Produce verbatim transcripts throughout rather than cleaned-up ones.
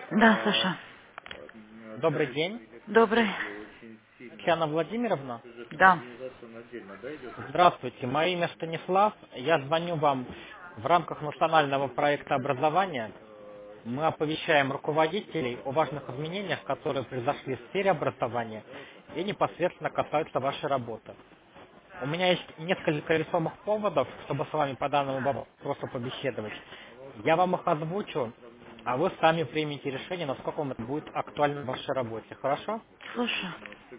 Да, Саша. Добрый день. Добрый. Татьяна Владимировна. Да. Здравствуйте, мое имя Станислав. Я звоню вам в рамках национального проекта образования. Мы оповещаем руководителей о важных изменениях, которые произошли в сфере образования и непосредственно касаются вашей работы. У меня есть несколько весомых поводов, чтобы с вами по данному вопросу побеседовать. Я вам их озвучу, а вы сами примете решение, насколько вам это будет актуально в вашей работе. Хорошо? Слушай.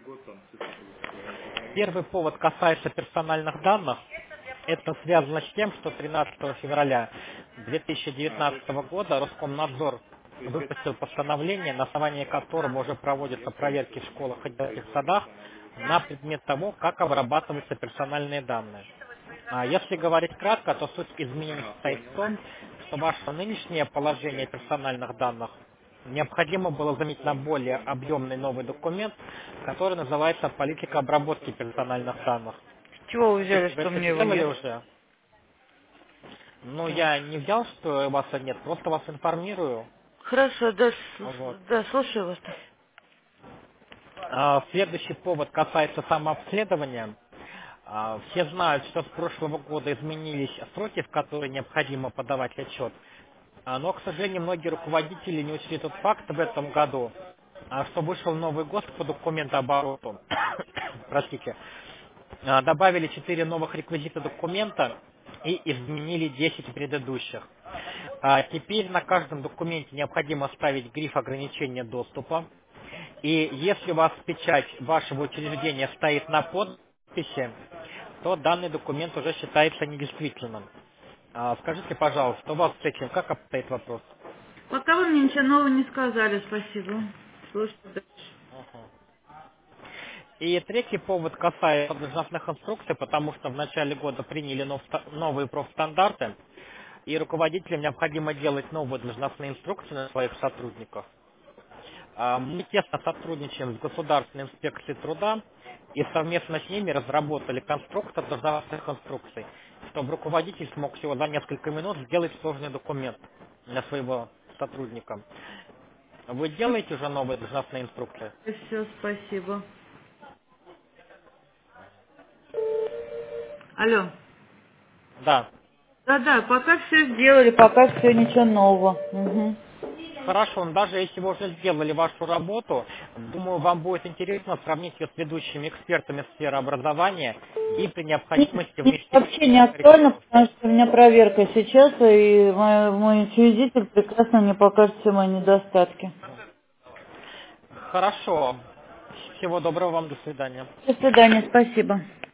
Первый повод касается персональных данных. Это связано с тем, что тринадцатого февраля две тысячи девятнадцатого года Роскомнадзор выпустил постановление, на основании которого уже проводятся проверки в школах и детских садах на предмет того, как обрабатываются персональные данные. А если говорить кратко, то суть изменений состоит в том, что ваше нынешнее положение персональных данных необходимо было заменить на более объемный новый документ, который называется «Политика обработки персональных данных». С чего вы взяли, Скажите, вы что это мне его сделали нет? уже? Ну, Так. я не взял, что у вас нет, просто вас информирую. Хорошо, да, Вот. с- да, слушаю вас. А, Следующий повод касается самообследования. А, Все знают, что с прошлого года изменились сроки, в которые необходимо подавать отчет. А, Но, к сожалению, многие руководители не учли тот факт в этом году, а, что вышел новый ГОСТ по документообороту. Простите. А, Добавили четыре новых реквизита документа и изменили десять предыдущих. А, Теперь на каждом документе необходимо ставить гриф ограничения доступа. И если у вас печать вашего учреждения стоит на подписи, то данный документ уже считается недействительным. А, Скажите, пожалуйста, у вас с этим как обстоит вопрос? Пока вы мне ничего нового не сказали, спасибо. Слушайте дальше. И третий повод касается должностных инструкций, потому что в начале года приняли нов- новые профстандарты, и руководителям необходимо делать новые должностные инструкции на своих сотрудников. А, Мы тесно сотрудничаем с Государственной инспекцией труда и совместно с ними разработали конструктор должностных инструкций, чтобы руководитель смог всего за несколько минут сделать сложный документ для своего сотрудника. Вы делаете уже новые должностные инструкции? Все, спасибо. Алло. Да. Да-да, пока все сделали, пока все ничего нового. Угу. Хорошо, но даже если вы уже сделали вашу работу, думаю, вам будет интересно сравнить ее с ведущими экспертами сферы образования и при Нет, необходимости нет, внести вообще не актуально, корректировки. потому что у меня проверка сейчас, и мой, мой учредитель прекрасно мне покажет все мои недостатки. Хорошо. Всего доброго вам, до свидания. До свидания, спасибо.